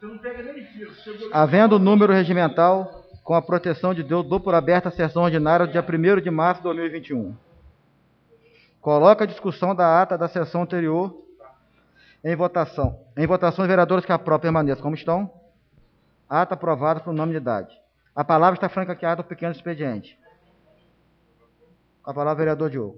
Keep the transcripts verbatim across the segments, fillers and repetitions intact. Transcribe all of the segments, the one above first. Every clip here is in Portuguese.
Havendo número regimental, com a proteção de Deus, dou por aberta a sessão ordinária do dia primeiro de março de dois mil e vinte e um. Coloca a discussão da ata da sessão anterior em votação. Em votação, os vereadores que aprovam permaneçam como estão. Ata aprovada por unanimidade. A palavra está franqueada ao pequeno expediente. Com a palavra, vereador Diogo.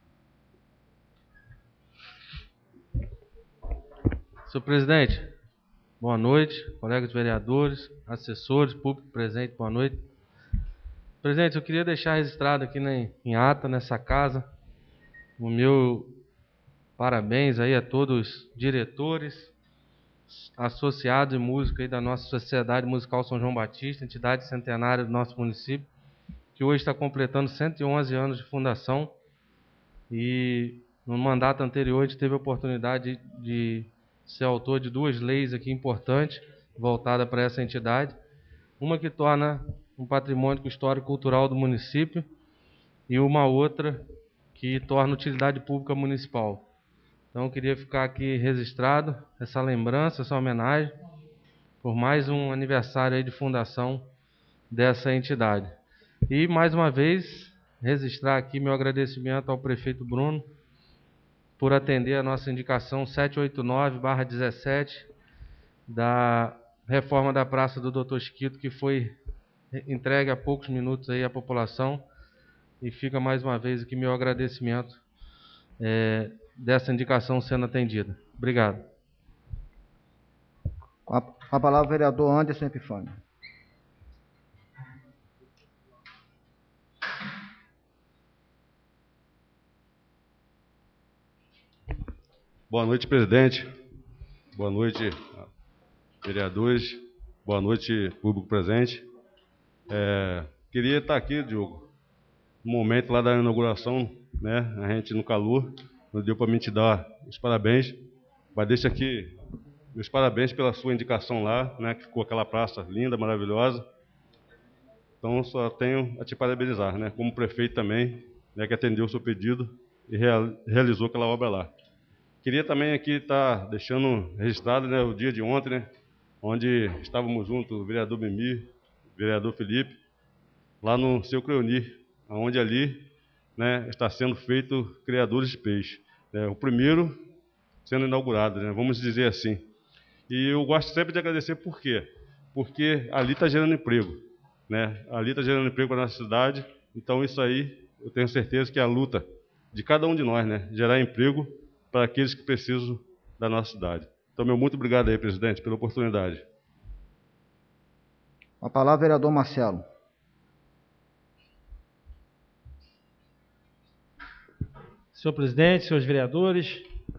Senhor presidente, boa noite, colegas vereadores, assessores, público presente, boa noite. Presidente, eu queria deixar registrado aqui na, em ata, nessa casa, o meu parabéns aí a todos os diretores, associados e músicos aí da nossa Sociedade Musical São João Batista, entidade centenária do nosso município, que hoje está completando cento e onze anos de fundação. E no mandato anterior a gente teve a oportunidade de, de ser autor de duas leis aqui importantes, voltadas para essa entidade. Uma que torna um patrimônio histórico e cultural do município e uma outra que torna utilidade pública municipal. Então eu queria ficar aqui registrado essa lembrança, essa homenagem, por mais um aniversário aí de fundação dessa entidade. E mais uma vez registrar aqui meu agradecimento ao prefeito Bruno por atender a nossa indicação setecentos e oitenta e nove barra dezessete da reforma da Praça do doutor Chiquito, que foi entregue há poucos minutos aí à população, e fica mais uma vez aqui meu agradecimento é, dessa indicação sendo atendida. Obrigado. Com a, com a palavra, o vereador Anderson Epifânio. Boa noite, presidente. Boa noite, vereadores. Boa noite, público presente. É, queria estar aqui, Diogo, no momento lá da inauguração, né? A gente no calor, não deu para mim te dar os parabéns, mas deixo aqui meus parabéns pela sua indicação lá, né? Que ficou aquela praça linda, maravilhosa. Então, só tenho a te parabenizar, né? Como prefeito também, né? Que atendeu o seu pedido e real, realizou aquela obra lá. Queria também aqui estar deixando registrado, né, o dia de ontem, né, onde estávamos juntos, o vereador Mimi, o vereador Felipe, lá no seu Creoni, onde ali, né, está sendo feito Criadores de Peixe. É, o primeiro sendo inaugurado, né, vamos dizer assim. E eu gosto sempre de agradecer por quê? Porque ali está gerando emprego, né, ali está gerando emprego para a nossa cidade, então isso aí eu tenho certeza que é a luta de cada um de nós, né, gerar emprego para aqueles que precisam da nossa cidade. Então, meu muito obrigado aí, presidente, pela oportunidade. A palavra, vereador Marcelo. Senhor presidente, senhores vereadores,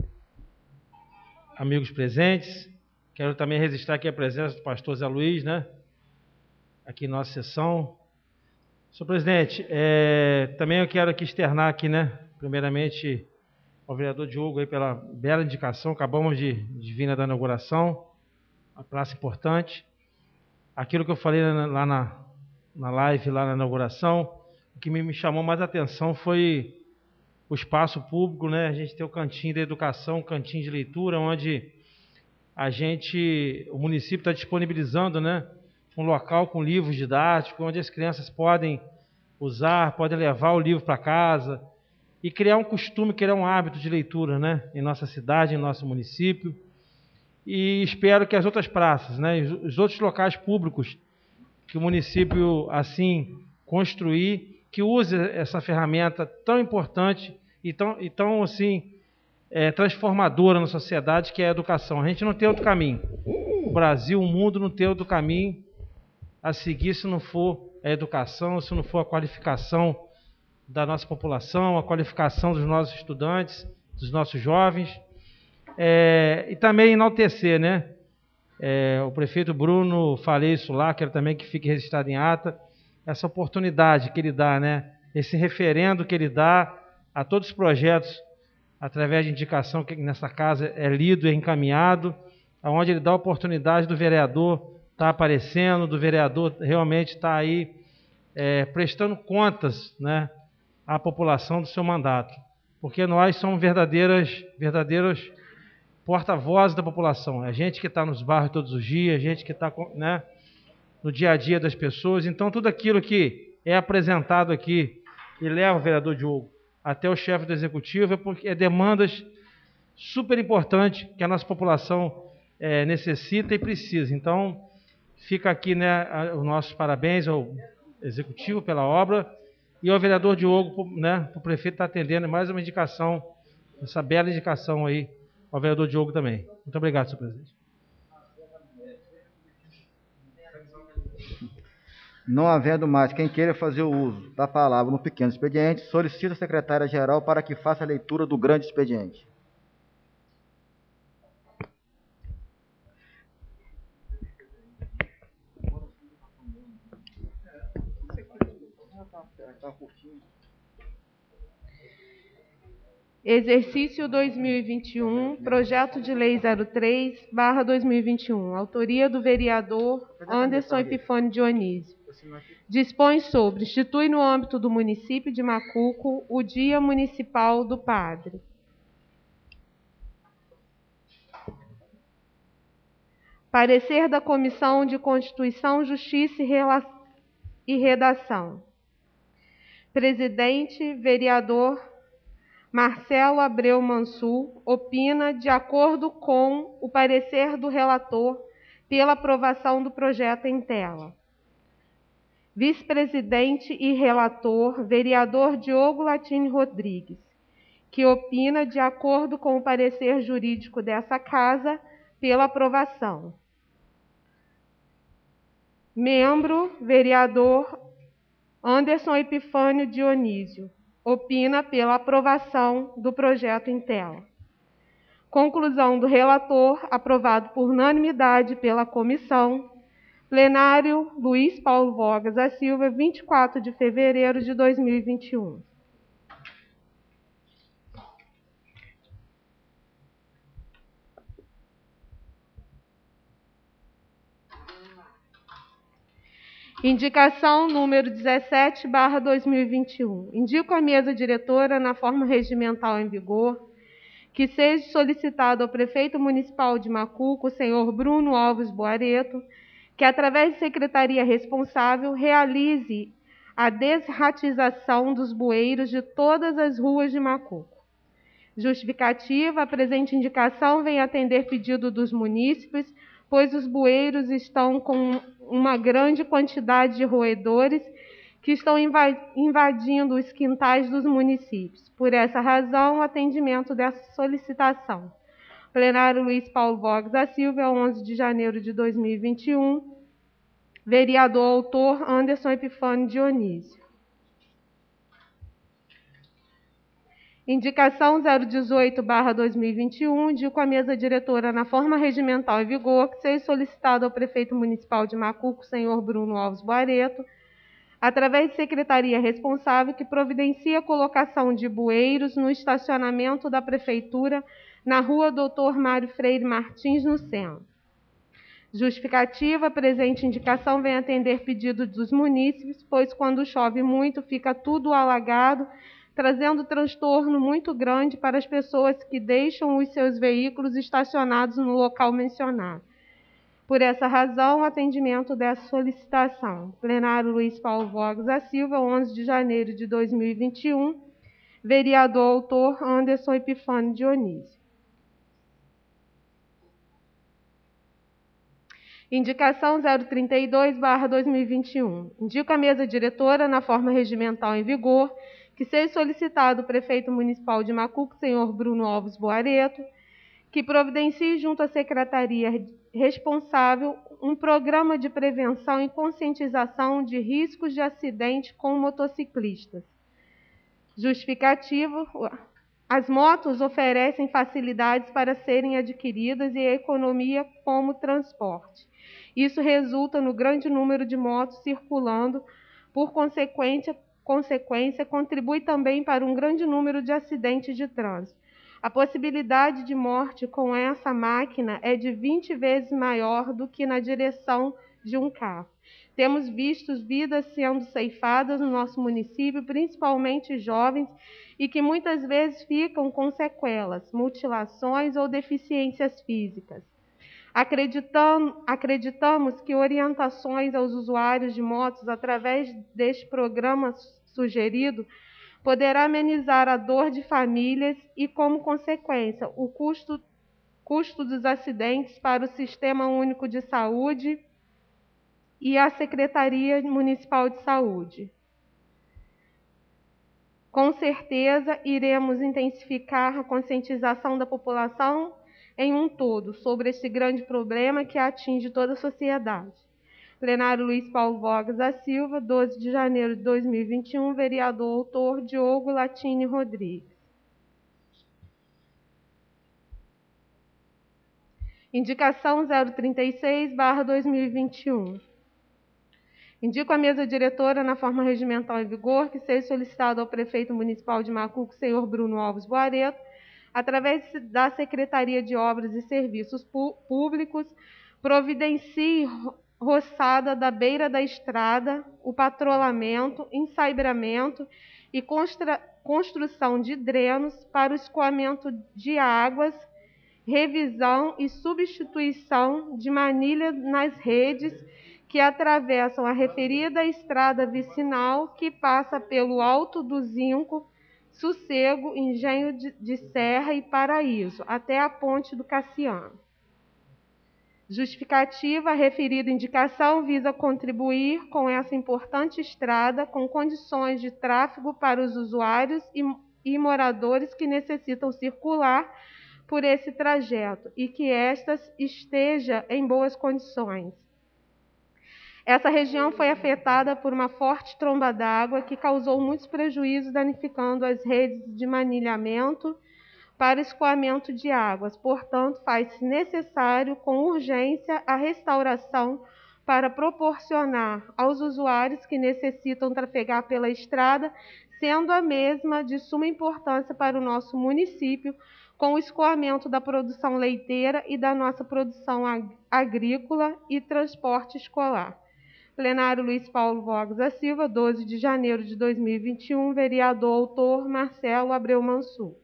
amigos presentes, quero também registrar aqui a presença do pastor Zé Luiz, né? Aqui em nossa sessão. Senhor presidente, é, também eu quero aqui externar aqui, né? Primeiramente, ao vereador Diogo aí pela bela indicação, acabamos de, de vir na inauguração, uma praça importante. Aquilo que eu falei lá na, na live, lá na inauguração, o que me, me chamou mais a atenção foi o espaço público, né? A gente tem o cantinho da educação, o cantinho de leitura, onde a gente, o município está disponibilizando, né, um local com livros didáticos, onde as crianças podem usar, podem levar o livro para casa, e criar um costume, criar um hábito de leitura, né, em nossa cidade, em nosso município. E espero que as outras praças, né, os outros locais públicos que o município assim construir, que use essa ferramenta tão importante e tão, e tão assim, é, transformadora na sociedade, que é a educação. A gente não tem outro caminho. O Brasil, o mundo não tem outro caminho a seguir se não for a educação, se não for a qualificação da nossa população, a qualificação dos nossos estudantes, dos nossos jovens, é, e também enaltecer, né? É, o prefeito Bruno, falei isso lá, quero também que fique registrado em ata, essa oportunidade que ele dá, né? Esse referendo que ele dá a todos os projetos, através de indicação que nessa casa é lido e encaminhado, onde ele dá a oportunidade do vereador estar aparecendo, do vereador realmente estar aí é, prestando contas, né, à população do seu mandato. Porque nós somos verdadeiras, verdadeiros porta-voz da população. É a gente que está nos bairros todos os dias, a gente que está, né, no dia a dia das pessoas. Então, tudo aquilo que é apresentado aqui e leva o vereador Diogo até o chefe do executivo é porque é demandas super importantes que a nossa população é, necessita e precisa. Então, fica aqui, né, os nossos parabéns ao executivo pela obra e ao vereador Diogo, né, o prefeito está atendendo mais uma indicação, essa bela indicação aí ao vereador Diogo também. Muito obrigado, senhor presidente. Não havendo mais quem queira fazer o uso da palavra no pequeno expediente, solicito a secretária-geral para que faça a leitura do grande expediente. Exercício dois mil e vinte e um, Projeto de Lei zero três barra dois mil e vinte e um, autoria do vereador Anderson Epifânio Dionísio. Dispõe sobre, institui no âmbito do município de Macuco o Dia Municipal do Padre. Parecer da Comissão de Constituição, Justiça e Redação. Presidente, vereador Marcelo Abreu Mansur, opina, de acordo com o parecer do relator, pela aprovação do projeto em tela. Vice-presidente e relator, vereador Diogo Latini Rodrigues, que opina, de acordo com o parecer jurídico dessa Casa, pela aprovação. Membro, vereador Anderson Epifânio Dionísio, opina pela aprovação do projeto em tela. Conclusão do relator, aprovado por unanimidade pela comissão. Plenário Luiz Paulo Vogas da Silva, vinte e quatro de fevereiro de dois mil e vinte e um. Indicação número dezessete barra dois mil e vinte e um. Indico à mesa diretora, na forma regimental em vigor, que seja solicitado ao prefeito municipal de Macuco, o senhor Bruno Alves Boareto, que, através de secretaria responsável, realize a desratização dos bueiros de todas as ruas de Macuco. Justificativa: a presente indicação vem atender pedido dos munícipes, pois os bueiros estão com uma grande quantidade de roedores que estão invadindo os quintais dos municípios. Por essa razão, o atendimento dessa solicitação. Plenário Luiz Paulo Vogas da Silva, onze de janeiro de dois mil e vinte e um. Vereador autor Anderson Epifânio Dionísio. Indicação zero dezoito barra dois mil e vinte e um, indico a mesa diretora, na forma regimental em vigor, que seja solicitado ao prefeito municipal de Macuco, senhor Bruno Alves Boareto, através de secretaria responsável, que providencie a colocação de bueiros no estacionamento da prefeitura, na rua doutor Mário Freire Martins, no centro. Justificativa: a presente indicação vem atender pedido dos munícipes, pois quando chove muito fica tudo alagado, trazendo transtorno muito grande para as pessoas que deixam os seus veículos estacionados no local mencionado. Por essa razão, o atendimento dessa solicitação. Plenário Luiz Paulo Vogas da Silva, onze de janeiro de dois mil e vinte e um. Vereador autor Anderson Epifânio Dionísio. Indicação zero trinta e dois barra dois mil e vinte e um. Indico a mesa diretora, na forma regimental em vigor, que seja solicitado o prefeito municipal de Macuco, senhor Bruno Alves Boareto, que providencie junto à secretaria responsável um programa de prevenção e conscientização de riscos de acidente com motociclistas. Justificativo: as motos oferecem facilidades para serem adquiridas e a economia como transporte. Isso resulta no grande número de motos circulando, por consequência, consequência, contribui também para um grande número de acidentes de trânsito. A possibilidade de morte com essa máquina é de vinte vezes maior do que na direção de um carro. Temos visto vidas sendo ceifadas no nosso município, principalmente jovens, e que muitas vezes ficam com sequelas, mutilações ou deficiências físicas. Acreditamos, acreditamos que orientações aos usuários de motos através deste programa sugerido poderá amenizar a dor de famílias e, como consequência, o custo, custo dos acidentes para o Sistema Único de Saúde e a Secretaria Municipal de Saúde. Com certeza, iremos intensificar a conscientização da população em um todo sobre este grande problema que atinge toda a sociedade. Plenário Luiz Paulo Vogas da Silva, doze de janeiro de dois mil e vinte e um, vereador autor Diogo Latini Rodrigues. Indicação zero trinta e seis barra dois mil e vinte e um. Indico a mesa diretora, na forma regimental em vigor, que seja solicitado ao prefeito municipal de Macuco, senhor Bruno Alves Boareto, através da Secretaria de Obras e Serviços Públicos, providencie roçada da beira da estrada, o patrulhamento, ensaibramento e constru construção de drenos para o escoamento de águas, revisão e substituição de manilha nas redes que atravessam a referida estrada vicinal que passa pelo Alto do Zinco, Sossego, Engenho de, de Serra e Paraíso, até a Ponte do Cassiano. Justificativa: a referida indicação visa contribuir com essa importante estrada com condições de tráfego para os usuários e, e moradores que necessitam circular por esse trajeto e que esta esteja em boas condições. Essa região foi afetada por uma forte tromba d'água que causou muitos prejuízos, danificando as redes de manilhamento para escoamento de águas. Portanto, faz-se necessário, com urgência, a restauração para proporcionar aos usuários que necessitam trafegar pela estrada, sendo a mesma de suma importância para o nosso município, com o escoamento da produção leiteira e da nossa produção ag- agrícola e transporte escolar. Plenário Luiz Paulo Vogas da Silva, doze de janeiro de dois mil e vinte e um, vereador autor Marcelo Abreu Mansur.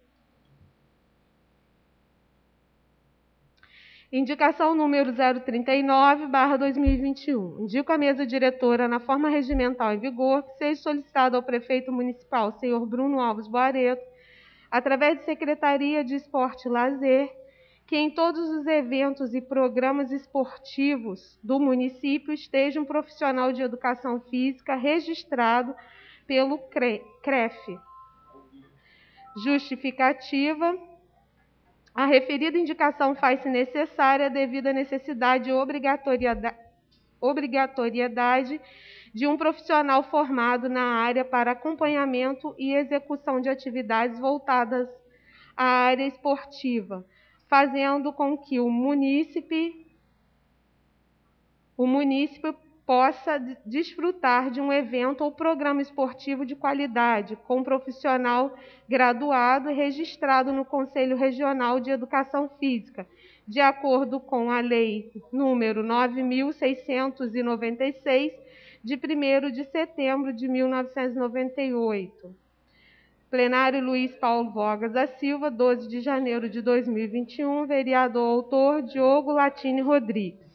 Indicação número zero trinta e nove barra dois mil e vinte e um. Indico a mesa diretora, na forma regimental em vigor, que seja solicitado ao prefeito municipal, senhor Bruno Alves Boareto, através de Secretaria de Esporte e Lazer, que em todos os eventos e programas esportivos do município esteja um profissional de educação física registrado pelo C R E F. Justificativa: a referida indicação faz-se necessária devido à necessidade e obrigatoriedade, obrigatoriedade de um profissional formado na área para acompanhamento e execução de atividades voltadas à área esportiva, fazendo com que o munícipe, o munícipe possa desfrutar de um evento ou programa esportivo de qualidade, com um profissional graduado e registrado no Conselho Regional de Educação Física, de acordo com a Lei número nove mil seiscentos e noventa e seis, de primeiro de setembro de mil novecentos e noventa e oito. Plenário Luiz Paulo Vogas da Silva, doze de janeiro de dois mil e vinte e um, vereador autor Diogo Latini Rodrigues.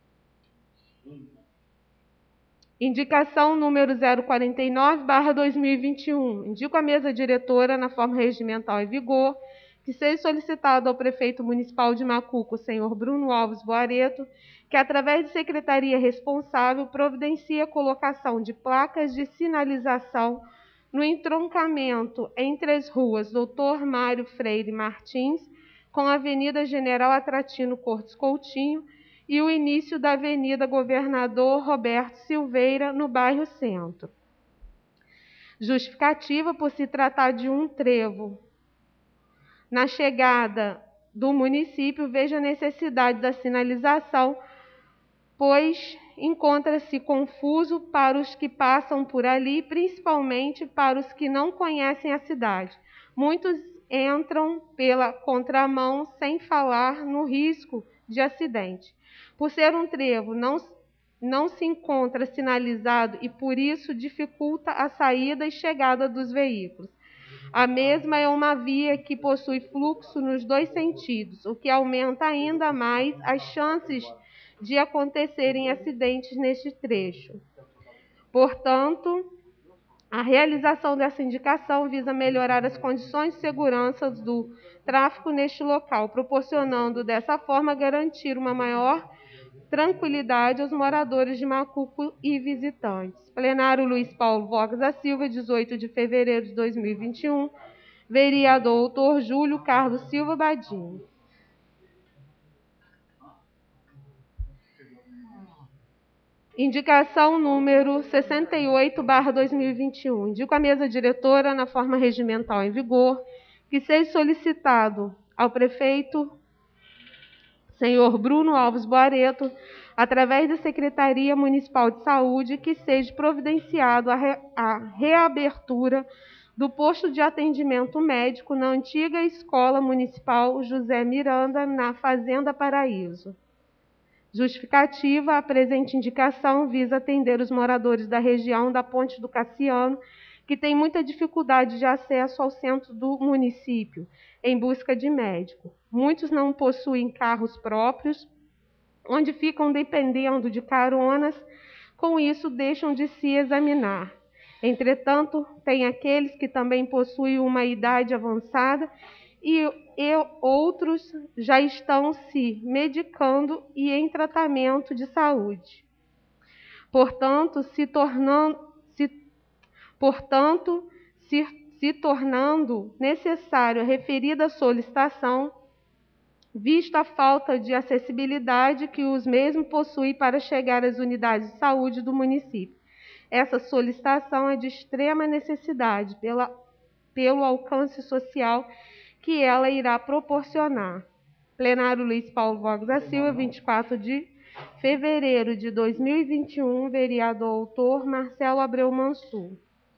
Indicação número zero quarenta e nove barra dois mil e vinte e um. Indico a mesa diretora, na forma regimental em vigor, que seja solicitado ao prefeito municipal de Macuco, senhor Bruno Alves Boareto, que, através de secretaria responsável, providencie a colocação de placas de sinalização no entroncamento entre as ruas doutor Mário Freire Martins, com a Avenida General Atratino Cortes Coutinho, e o início da Avenida Governador Roberto Silveira, no bairro Centro. Justificativa: por se tratar de um trevo na chegada do município, vejo a necessidade da sinalização, pois encontra-se confuso para os que passam por ali, principalmente para os que não conhecem a cidade. Muitos entram pela contramão, sem falar no risco de acidente. Por ser um trevo não, não se encontra sinalizado e, por isso, dificulta a saída e chegada dos veículos. A mesma é uma via que possui fluxo nos dois sentidos, o que aumenta ainda mais as chances de acontecerem acidentes neste trecho. Portanto, a realização dessa indicação visa melhorar as condições de segurança do tráfego neste local, proporcionando dessa forma garantir uma maior tranquilidade aos moradores de Macuco e visitantes. Plenário Luiz Paulo Vogas da Silva, dezoito de fevereiro de dois mil e vinte e um. Vereador doutor Júlio Carlos Silva Badinho. Indicação número sessenta e oito barra dois mil e vinte e um. Indico a mesa diretora, na forma regimental em vigor, que seja solicitado ao prefeito senhor Bruno Alves Boareto, através da Secretaria Municipal de Saúde, que seja providenciado a, re, a reabertura do posto de atendimento médico na antiga Escola Municipal José Miranda, na Fazenda Paraíso. Justificativa: a presente indicação visa atender os moradores da região da Ponte do Cassiano, que têm muita dificuldade de acesso ao centro do município, em busca de médico. Muitos não possuem carros próprios, onde ficam dependendo de caronas, com isso deixam de se examinar. Entretanto, tem aqueles que também possuem uma idade avançada e, e outros já estão se medicando e em tratamento de saúde. Portanto, se tornando, se, portanto, se, se tornando necessário a referida solicitação, visto a falta de acessibilidade que os mesmos possuem para chegar às unidades de saúde do município. Essa solicitação é de extrema necessidade pela, pelo alcance social que ela irá proporcionar. Plenário Luiz Paulo Vogas da Silva, vinte e quatro de fevereiro de dois mil e vinte e um, vereador autor Marcelo Abreu Mansur.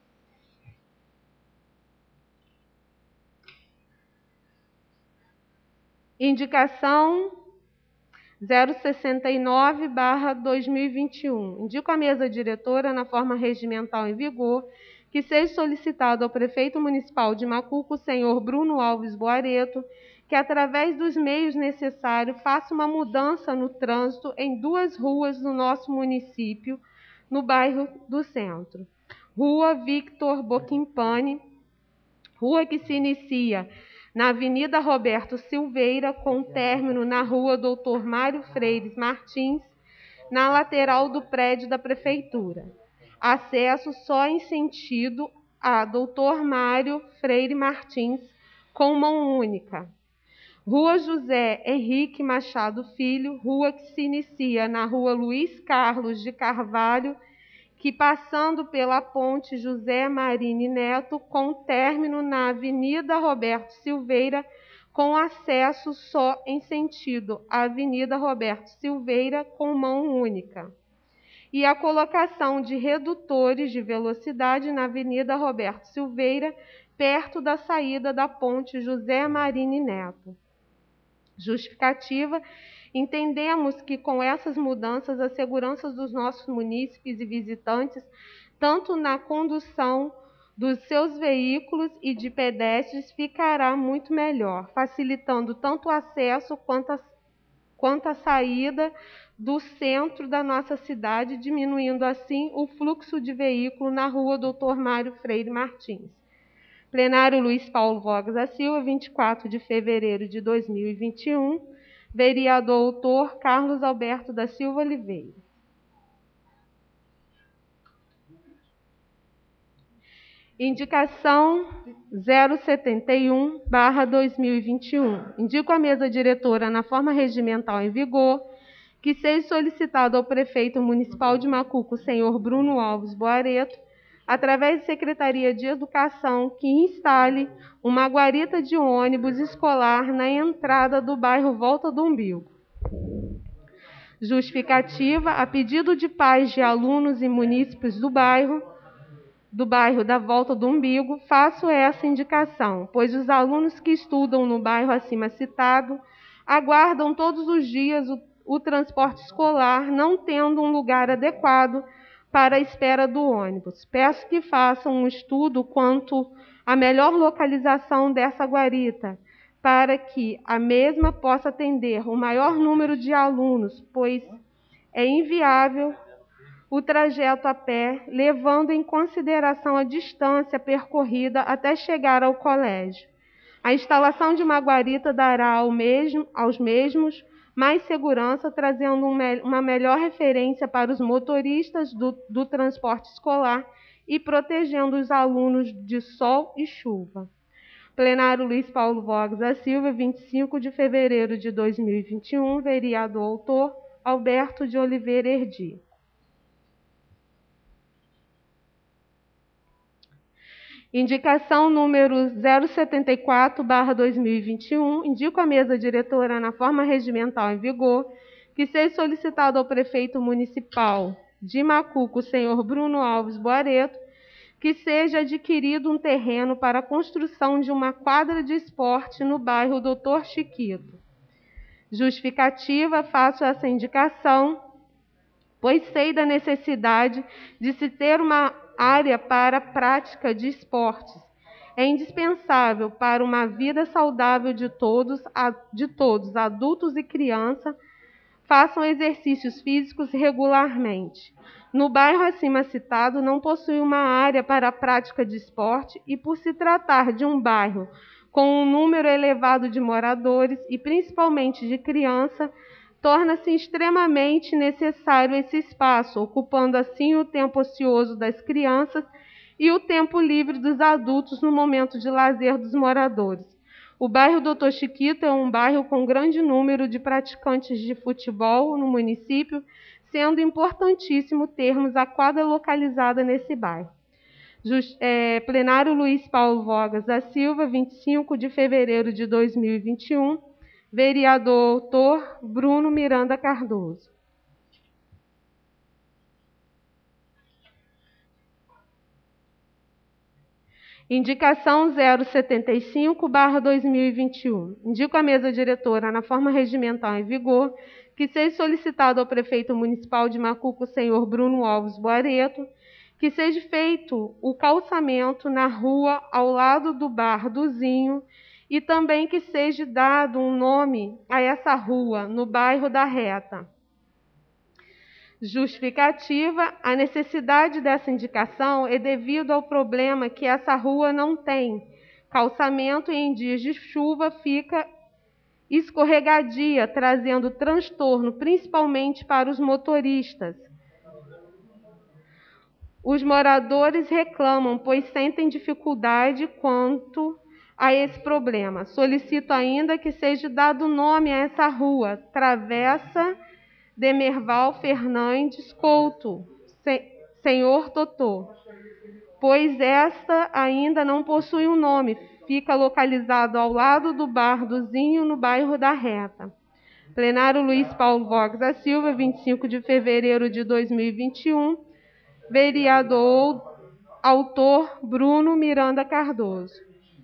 Indicação zero sessenta e nove barra dois mil e vinte e um. Indico a mesa diretora, na forma regimental em vigor, que seja solicitado ao prefeito municipal de Macuco, senhor Bruno Alves Boareto, que, através dos meios necessários, faça uma mudança no trânsito em duas ruas do nosso município, no bairro do Centro. Rua Victor Boquimpani, rua que se inicia na Avenida Roberto Silveira, com término na Rua doutor Mário Freires Martins, na lateral do prédio da Prefeitura. Acesso só em sentido a doutor Mário Freire Martins, com mão única. Rua José Henrique Machado Filho, rua que se inicia na Rua Luiz Carlos de Carvalho, que, passando pela Ponte José Marini Neto, com término na Avenida Roberto Silveira, com acesso só em sentido à Avenida Roberto Silveira, com mão única. E a colocação de redutores de velocidade na Avenida Roberto Silveira, perto da saída da Ponte José Marini Neto. Justificativa: entendemos que, com essas mudanças, a segurança dos nossos munícipes e visitantes, tanto na condução dos seus veículos e de pedestres, ficará muito melhor, facilitando tanto o acesso quanto a, quanto a saída do centro da nossa cidade, diminuindo assim o fluxo de veículo na Rua doutor Mário Freire Martins. Plenário Luiz Paulo Vogas da Silva, vinte e quatro de fevereiro de dois mil e vinte e um. Vereador autor Carlos Alberto da Silva Oliveira. Indicação zero setenta e um barra dois mil e vinte e um. Indico a mesa diretora, na forma regimental em vigor, que seja solicitado ao prefeito municipal de Macuco, senhor Bruno Alves Boareto, através da Secretaria de Educação, que instale uma guarita de ônibus escolar na entrada do bairro Volta do Umbigo. Justificativa: a pedido de pais de alunos e munícipes do bairro, do bairro da Volta do Umbigo, faço essa indicação, pois os alunos que estudam no bairro acima citado aguardam todos os dias o, o transporte escolar, não tendo um lugar adequado para a espera do ônibus. Peço que façam um estudo quanto à melhor localização dessa guarita, para que a mesma possa atender o maior número de alunos, pois é inviável o trajeto a pé, levando em consideração a distância percorrida até chegar ao colégio. A instalação de uma guarita dará ao mesmo, aos mesmos mais segurança, trazendo um, uma melhor referência para os motoristas do, do transporte escolar e protegendo os alunos de sol e chuva. Plenário Luiz Paulo Vogas da Silva, vinte e cinco de fevereiro de dois mil e vinte e um, vereador autor Alberto de Oliveira Erdi. Indicação número zero setenta e quatro barra dois mil e vinte e um, indico à mesa diretora, na forma regimental em vigor, que seja solicitado ao prefeito municipal de Macuco, senhor Bruno Alves Boareto, que seja adquirido um terreno para a construção de uma quadra de esporte no bairro doutor Chiquito. Justificativa, faço essa indicação, pois sei da necessidade de se ter uma área para a prática de esportes. É indispensável para uma vida saudável de todos, de todos, adultos e crianças, façam exercícios físicos regularmente. No bairro acima citado, não possui uma área para a prática de esporte e, por se tratar de um bairro com um número elevado de moradores e principalmente de crianças, torna-se extremamente necessário esse espaço, ocupando assim o tempo ocioso das crianças e o tempo livre dos adultos no momento de lazer dos moradores. O bairro doutor Chiquito é um bairro com grande número de praticantes de futebol no município, sendo importantíssimo termos a quadra localizada nesse bairro. Just, é, Plenário Luiz Paulo Vogas da Silva, vinte e cinco de fevereiro de dois mil e vinte e um, vereador autor Bruno Miranda Cardoso. Indicação zero setenta e cinco barra dois mil e vinte e um. Indico à mesa diretora, na forma regimental em vigor, que seja solicitado ao prefeito municipal de Macuco, senhor Bruno Alves Boareto, que seja feito o calçamento na rua ao lado do bar do Zinho, e também que seja dado um nome a essa rua, no bairro da Reta. Justificativa, a necessidade dessa indicação é devido ao problema que essa rua não tem calçamento e em dias de chuva fica escorregadia, trazendo transtorno, principalmente para os motoristas. Os moradores reclamam, pois sentem dificuldade quanto a esse problema. Solicito ainda que seja dado nome a essa rua, Travessa Demerval Fernandes Couto, senhor Totô, pois esta ainda não possui um nome, fica localizado ao lado do bar do Zinho, no bairro da Reta. Plenário Luiz Paulo Vogas da Silva, vinte e cinco de fevereiro de dois mil e vinte e um, vereador autor Bruno Miranda Cardoso.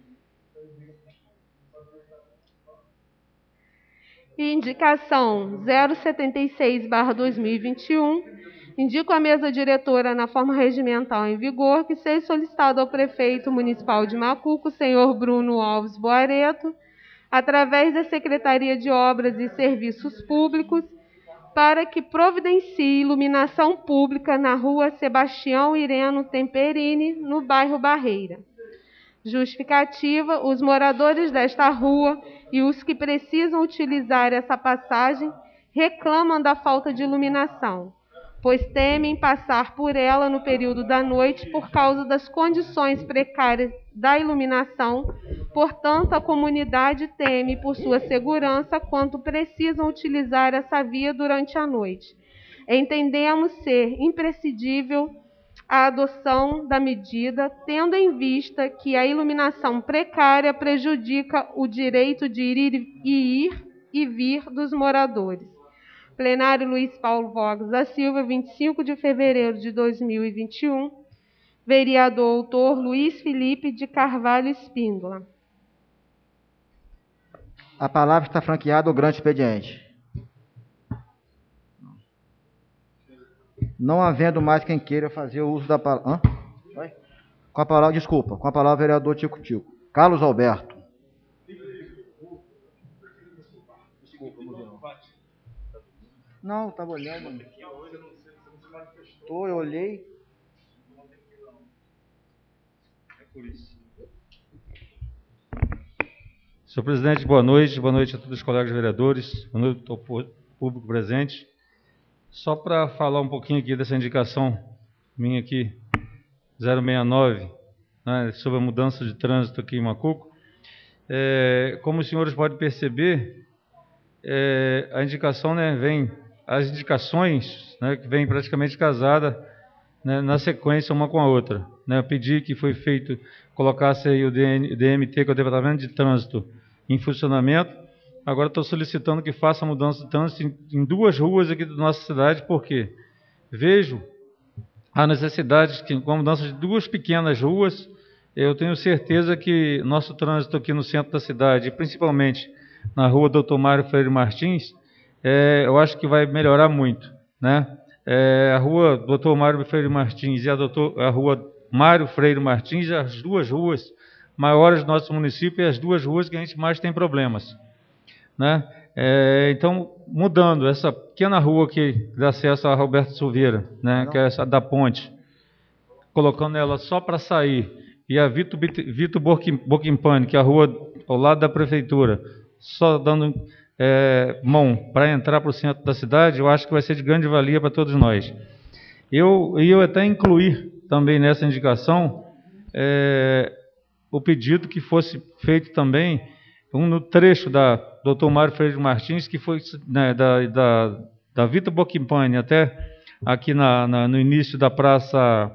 Indicação zero setenta e seis barra dois mil e vinte e um, indico à mesa diretora, na forma regimental em vigor, que seja solicitado ao prefeito municipal de Macuco, senhor Bruno Alves Boareto, através da Secretaria de Obras e Serviços Públicos, para que providencie iluminação pública na rua Sebastião Ireno Temperini, no bairro Barreira. Justificativa, os moradores desta rua e os que precisam utilizar essa passagem reclamam da falta de iluminação, pois temem passar por ela no período da noite por causa das condições precárias da iluminação. Portanto, a comunidade teme por sua segurança quanto precisam utilizar essa via durante a noite. Entendemos ser imprescindível a adoção da medida, tendo em vista que a iluminação precária prejudica o direito de ir e, ir e vir dos moradores. Plenário Luiz Paulo Vogas da Silva, vinte e cinco de fevereiro de dois mil e vinte e um, vereador autor Luiz Felipe de Carvalho Espíndola. A palavra está franqueada ao grande expediente. Não havendo mais quem queira fazer o uso da palavra... Com a palavra, desculpa, com a palavra o vereador Tico Tico. Carlos Alberto. Não, estava olhando. Tô, eu olhei. É por isso. Senhor presidente, boa noite. Boa noite a todos os colegas vereadores. Boa noite ao público presente. Só para falar um pouquinho aqui dessa indicação minha aqui, zero seis nove, né, sobre a mudança de trânsito aqui em Macuco. É, como os senhores podem perceber, é, a indicação, né, vem, as indicações, né, que vem praticamente casada, né, na sequência uma com a outra. Né, eu pedi que foi feito, colocasse aí o D M T, que é o Departamento de Trânsito, em funcionamento. Agora estou solicitando que faça a mudança de trânsito em, em duas ruas aqui da nossa cidade, porque vejo a necessidade que, com a mudança de duas pequenas ruas, eu tenho certeza que nosso trânsito aqui no centro da cidade, principalmente na rua doutor Mário Freire Martins, é, eu acho que vai melhorar muito, né? É, a rua doutor Mário Freire Martins e a, doutor, a rua Mário Freire Martins, as duas ruas maiores do nosso município e as duas ruas que a gente mais tem problemas, né? É, então, mudando essa pequena rua que dá acesso a Roberto Silveira, né, que é essa da ponte, colocando ela só para sair, e a Vitor, Vitor Boquimpani, que é a rua ao lado da prefeitura, só dando é, mão para entrar para o centro da cidade, eu acho que vai ser de grande valia para todos nós. Eu, eu até incluir também nessa indicação é, o pedido que fosse feito também um no trecho da doutor Mário Freire Martins, que foi, né, da, da, da Vitor Boquimpani até aqui na, na, no início da Praça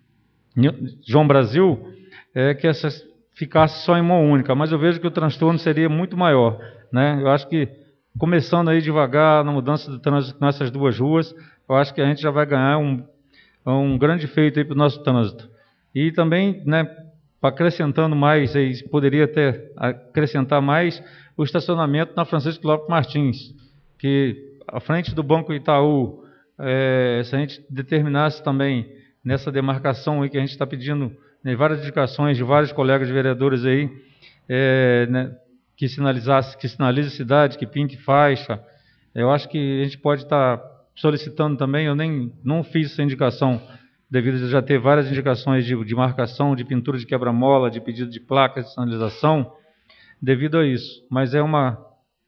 João Brasil, é, que essa ficasse só em mão única, mas eu vejo que o transtorno seria muito maior, né? Eu acho que, começando aí devagar na mudança do trânsito nessas duas ruas, eu acho que a gente já vai ganhar um, um grande feito aí para o nosso trânsito. E também, né, acrescentando mais, aí, poderia até acrescentar mais o estacionamento na Francisco Lopes Martins, que à frente do Banco Itaú, é, se a gente determinasse também nessa demarcação aí que a gente está pedindo, né, várias indicações de vários colegas vereadores aí, é, né, que sinalizasse, que sinalize a cidade, que pinte faixa. Eu acho que a gente pode estar tá solicitando também, eu nem não fiz essa indicação, devido a já ter várias indicações de, de marcação, de pintura de quebra-mola, de pedido de placas de sinalização, devido a isso. Mas é uma...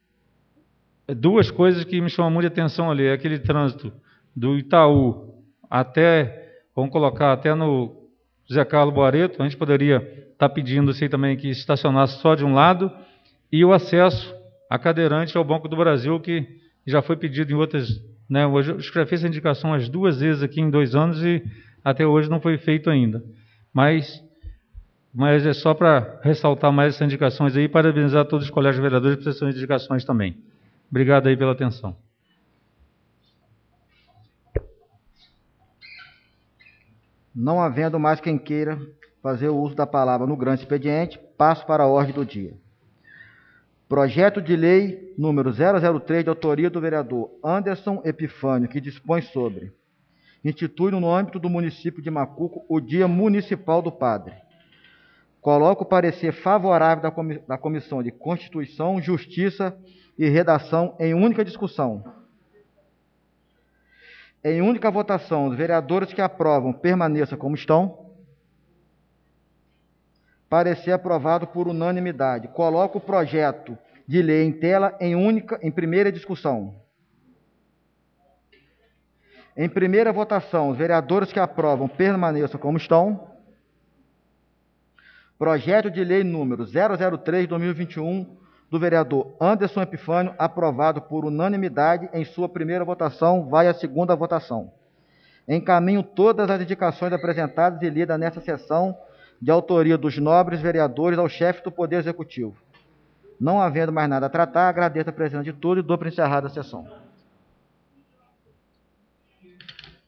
duas coisas que me chamam muita atenção ali, é aquele trânsito do Itaú até, vamos colocar, até no Zé Carlos Boareto, a gente poderia estar tá pedindo assim, também que estacionasse só de um lado, e o acesso a cadeirante ao Banco do Brasil, que já foi pedido em outras... Né, hoje eu já fiz essa indicação as duas vezes aqui em dois anos e até hoje não foi feito ainda. Mas, mas é só para ressaltar mais essas indicações aí e parabenizar todos os colegas vereadores por essas indicações também. Obrigado aí pela atenção. Não havendo mais quem queira fazer o uso da palavra no grande expediente, passo para a ordem do dia. Projeto de lei número zero zero três, de autoria do vereador Anderson Epifânio, que dispõe sobre: institui no âmbito do município de Macuco o Dia Municipal do Padre. Coloco o parecer favorável da, comi da Comissão de Constituição, Justiça e Redação em única discussão. Em única votação, os vereadores que aprovam permaneçam como estão. Parecer aprovado por unanimidade. Coloco o projeto de lei em tela em única, em primeira discussão. Em primeira votação, os vereadores que aprovam permaneçam como estão. Projeto de lei número zero zero três, de dois mil e vinte e um, do vereador Anderson Epifânio, aprovado por unanimidade em sua primeira votação, vai à segunda votação. Encaminho todas as indicações apresentadas e lidas nesta sessão, de autoria dos nobres vereadores ao chefe do Poder Executivo. Não havendo mais nada a tratar, agradeço a presença de todos e dou por encerrada a sessão.